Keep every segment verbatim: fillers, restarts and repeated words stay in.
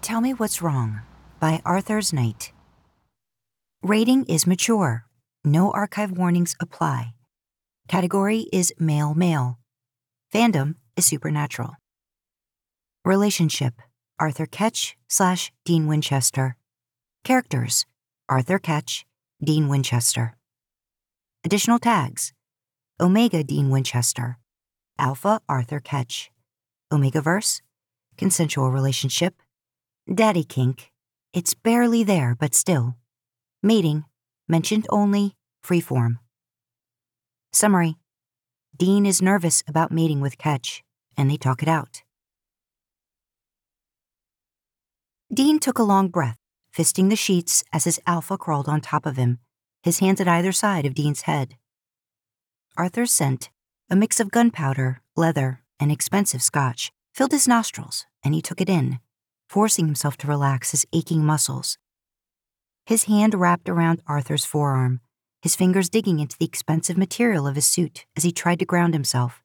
Tell Me What's Wrong by Arthur's Knight. Rating is mature. No archive warnings apply. Category is male male. Fandom is supernatural. Relationship: Arthur Ketch slash Dean Winchester. Characters: Arthur Ketch, Dean Winchester. Additional tags: Omega Dean Winchester, Alpha Arthur Ketch, Omegaverse, consensual relationship, daddy kink, it's barely there but still, mating, mentioned only, freeform. Summary: Dean is nervous about mating with Ketch, and they talk it out. Dean took a long breath, fisting the sheets as his alpha crawled on top of him, his hands at either side of Dean's head. Arthur's scent, a mix of gunpowder, leather, and expensive scotch, filled his nostrils, and he took it in, forcing himself to relax his aching muscles. His hand wrapped around Arthur's forearm, his fingers digging into the expensive material of his suit as he tried to ground himself.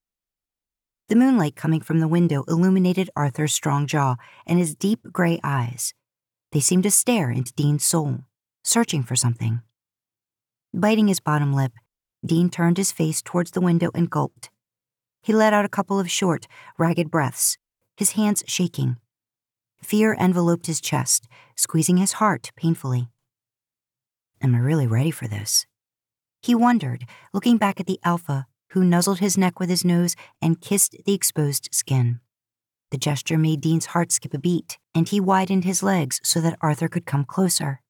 The moonlight coming from the window illuminated Arthur's strong jaw and his deep gray eyes. They seemed to stare into Dean's soul, searching for something. Biting his bottom lip, Dean turned his face towards the window and gulped. He let out a couple of short, ragged breaths, his hands shaking. Fear enveloped his chest, squeezing his heart painfully. Am I really ready for this? He wondered, looking back at the alpha, who nuzzled his neck with his nose and kissed the exposed skin. The gesture made Dean's heart skip a beat, and he widened his legs so that Arthur could come closer.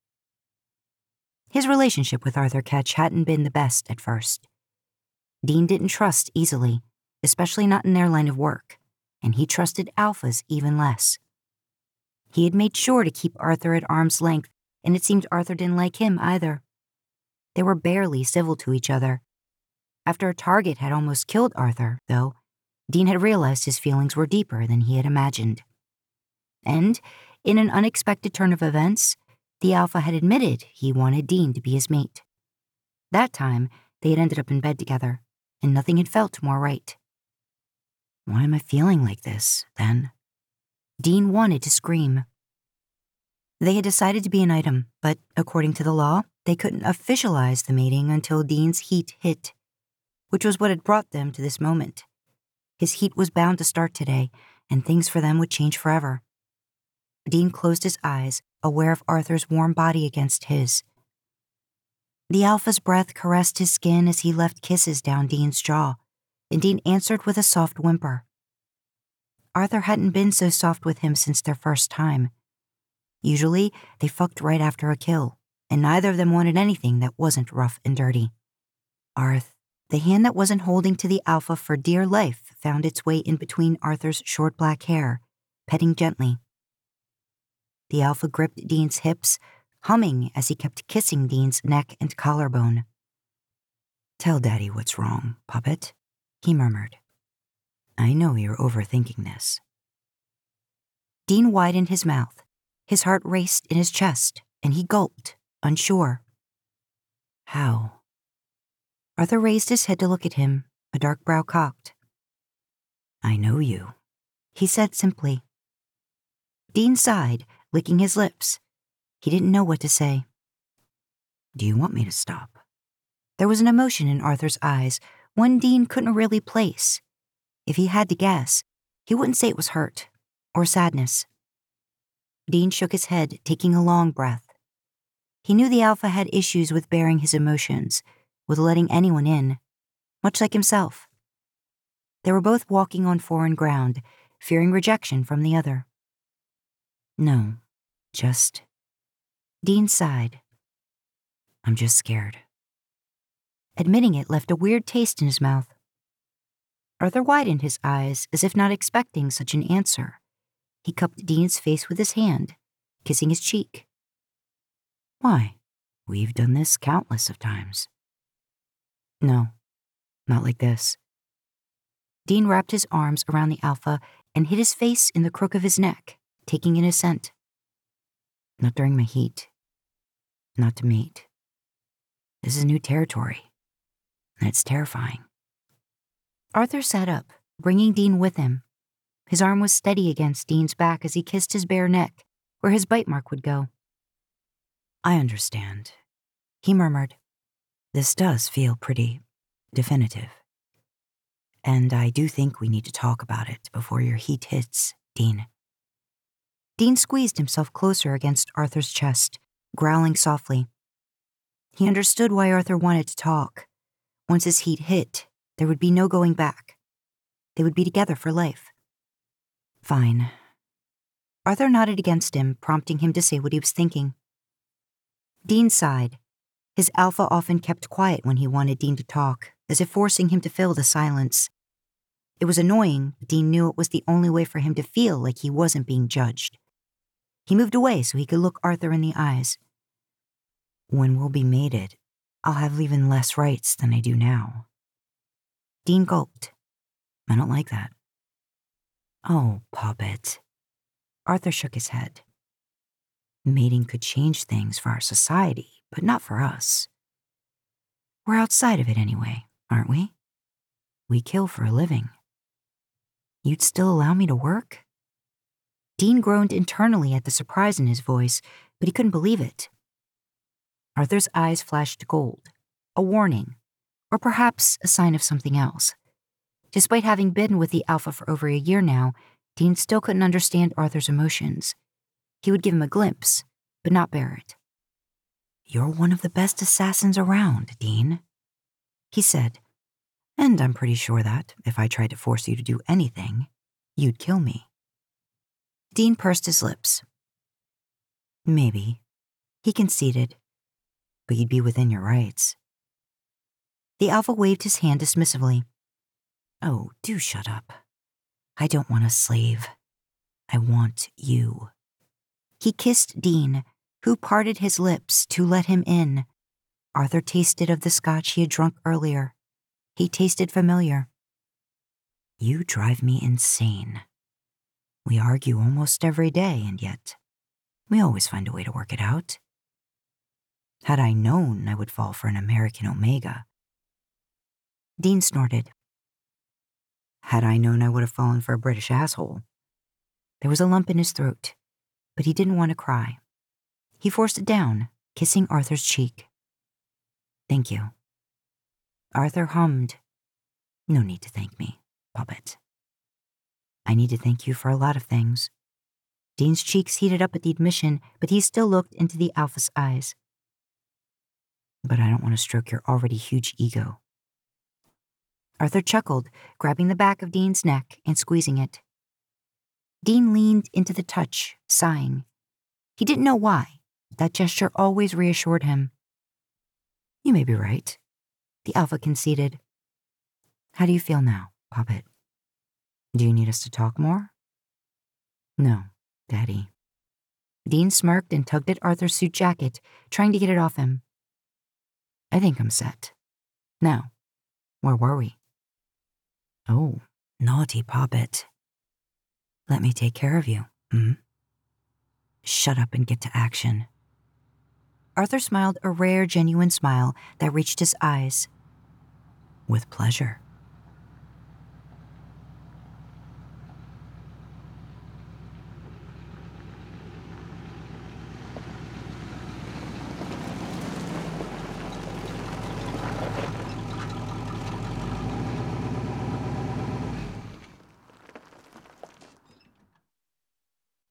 His relationship with Arthur Ketch hadn't been the best at first. Dean didn't trust easily, especially not in their line of work, and he trusted alphas even less. He had made sure to keep Arthur at arm's length, and it seemed Arthur didn't like him either. They were barely civil to each other. After a target had almost killed Arthur, though, Dean had realized his feelings were deeper than he had imagined. And, in an unexpected turn of events, the alpha had admitted he wanted Dean to be his mate. That time, they had ended up in bed together, and nothing had felt more right. Why am I feeling like this, then? Dean wanted to scream. They had decided to be an item, but according to the law, they couldn't officialize the mating until Dean's heat hit, which was what had brought them to this moment. His heat was bound to start today, and things for them would change forever. Dean closed his eyes, aware of Arthur's warm body against his. The alpha's breath caressed his skin as he left kisses down Dean's jaw, and Dean answered with a soft whimper. Arthur hadn't been so soft with him since their first time. Usually, they fucked right after a kill, and neither of them wanted anything that wasn't rough and dirty. Arth, the hand that wasn't holding to the alpha for dear life, found its way in between Arthur's short black hair, petting gently. The alpha gripped Dean's hips, humming as he kept kissing Dean's neck and collarbone. Tell Daddy what's wrong, puppet, he murmured. I know you're overthinking this. Dean widened his mouth. His heart raced in his chest, and he gulped, unsure. How? Arthur raised his head to look at him, a dark brow cocked. I know you, he said simply. Dean sighed, licking his lips. He didn't know what to say. Do you want me to stop? There was an emotion in Arthur's eyes, one Dean couldn't really place. If he had to guess, he wouldn't say it was hurt or sadness. Dean shook his head, taking a long breath. He knew the alpha had issues with bearing his emotions, with letting anyone in, much like himself. They were both walking on foreign ground, fearing rejection from the other. No, just... Dean sighed. I'm just scared. Admitting it left a weird taste in his mouth. Arthur widened his eyes as if not expecting such an answer. He cupped Dean's face with his hand, kissing his cheek. Why? We've done this countless of times. No, not like this. Dean wrapped his arms around the alpha and hid his face in the crook of his neck, taking in his scent. Not during my heat. Not to mate. This is new territory, and it's terrifying. Arthur sat up, bringing Dean with him. His arm was steady against Dean's back as he kissed his bare neck, where his bite mark would go. "I understand," he murmured. "This does feel pretty definitive. And I do think we need to talk about it before your heat hits, Dean." Dean squeezed himself closer against Arthur's chest, growling softly. He understood why Arthur wanted to talk. Once his heat hit, there would be no going back. They would be together for life. Fine. Arthur nodded against him, prompting him to say what he was thinking. Dean sighed. His alpha often kept quiet when he wanted Dean to talk, as if forcing him to fill the silence. It was annoying, but Dean knew it was the only way for him to feel like he wasn't being judged. He moved away so he could look Arthur in the eyes. "When we'll be mated, I'll have even less rights than I do now." Dean gulped. "I don't like that." "Oh, Puppet." Arthur shook his head. "Mating could change things for our society, but not for us. We're outside of it anyway, aren't we? We kill for a living. You'd still allow me to work?" Dean groaned internally at the surprise in his voice, but he couldn't believe it. Arthur's eyes flashed gold, a warning, or perhaps a sign of something else. Despite having been with the Alpha for over a year now, Dean still couldn't understand Arthur's emotions. He would give him a glimpse, but not bear it. "You're one of the best assassins around, Dean," he said, "and I'm pretty sure that, if I tried to force you to do anything, you'd kill me." Dean pursed his lips. "Maybe," he conceded, "but you'd be within your rights." The Alpha waved his hand dismissively. "Oh, do shut up. I don't want a slave. I want you." He kissed Dean, who parted his lips to let him in. Arthur tasted of the scotch he had drunk earlier. He tasted familiar. "You drive me insane. We argue almost every day, and yet we always find a way to work it out. Had I known I would fall for an American Omega." Dean snorted. "Had I known I would have fallen for a British asshole." There was a lump in his throat, but he didn't want to cry. He forced it down, kissing Arthur's cheek. "Thank you." Arthur hummed. "No need to thank me, Puppet. I need to thank you for a lot of things." Dean's cheeks heated up at the admission, but he still looked into the Alpha's eyes. "But I don't want to stroke your already huge ego." Arthur chuckled, grabbing the back of Dean's neck and squeezing it. Dean leaned into the touch, sighing. He didn't know why. That gesture always reassured him. "You may be right," the Alpha conceded. "How do you feel now, Puppet? Do you need us to talk more?" "No, Daddy." Dean smirked and tugged at Arthur's suit jacket, trying to get it off him. "I think I'm set. Now, where were we?" "Oh, naughty Puppet. Let me take care of you, hmm? Shut up and get to action." Arthur smiled a rare, genuine smile that reached his eyes. "With pleasure."